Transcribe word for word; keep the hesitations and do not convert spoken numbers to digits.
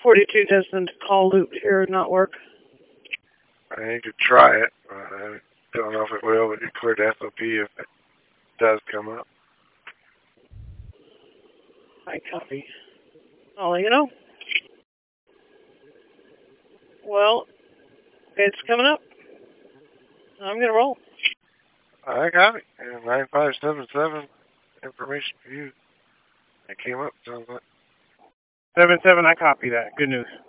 forty-two doesn't call loop here not work? I need to try it. I don't know if it will, but you cleared F O P if it does come up. I copy. I'll let you know. Well, it's coming up. I'm going to roll. I got it. And nine five seven seven, information for you. It came up, sounds like. seven seven, I copy that. Good news.